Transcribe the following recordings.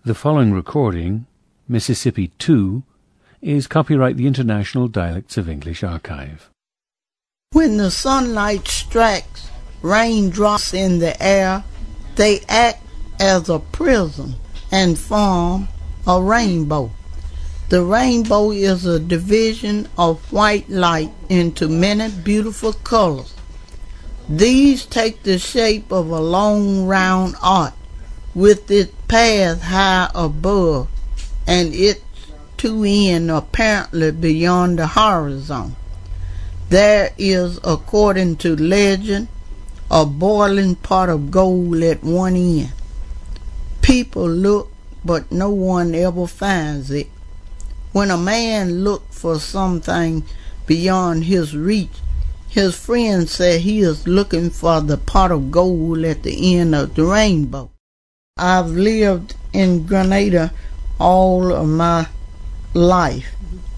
The following recording, Mississippi 2, is copyright the International Dialects of English Archive. When the sunlight strikes raindrops in the air, they act as a prism and form a rainbow. The rainbow is a division of white light into many beautiful colors. These take the shape of a long round arc with its path high above and its two ends apparently beyond the horizon. There is, according to legend, a boiling pot of gold at one end. People look, but no one ever finds it. When a man looks for something beyond his reach, his friends say he is looking for the pot of gold at the end of the rainbow. I've lived in Grenada all of my life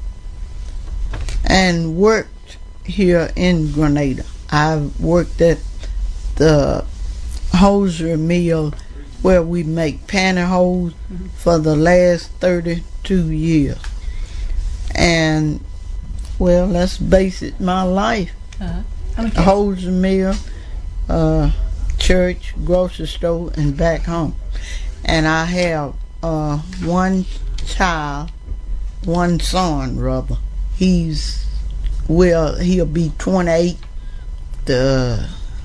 and worked here in Grenada. I've worked at the hosiery mill where we make pantyhose for the last 32 years. And, well, that's basically my life. Hosiery mill, church, grocery store, and back home. And I have one child, one son, rather. He'll be 28 the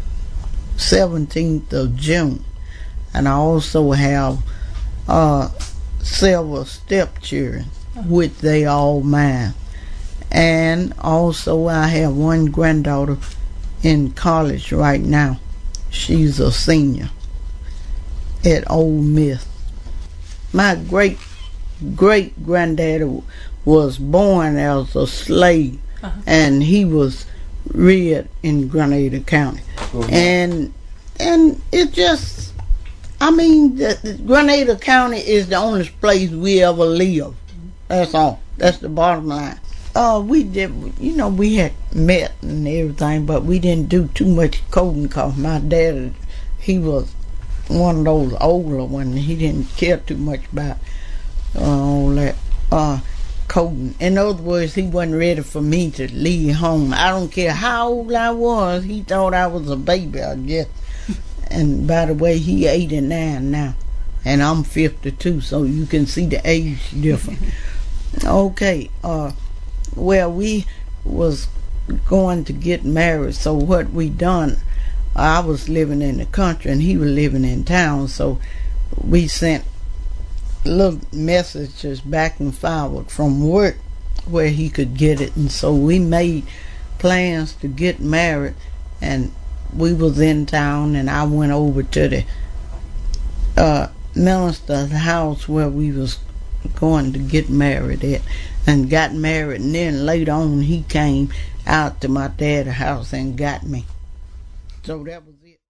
17th of June. And I also have several stepchildren, which they all mine. And also I have one granddaughter in college right now. She's a senior at Ole Miss. My great-great-granddaddy was born as a slave, and he was reared in Grenada County. And it just, the Grenada County is the only place we ever lived. That's all. That's the bottom line. We had met and everything, but we didn't do too much coding because my dad, he was one of those older ones. He didn't care too much about all that coding. In other words, he wasn't ready for me to leave home. I don't care how old I was. He thought I was a baby, I guess. And by the way, he 89 now, and I'm 52, so you can see the age difference. Okay, well, we was going to get married, so what we done, I was living in the country and he was living in town, so we sent little messages back and forward from work where he could get it. And so we made plans to get married, and we was in town, and I went over to the minister's house where we was going to get married at, and got married. And then later on he came out to my dad's house and got me. So that was it.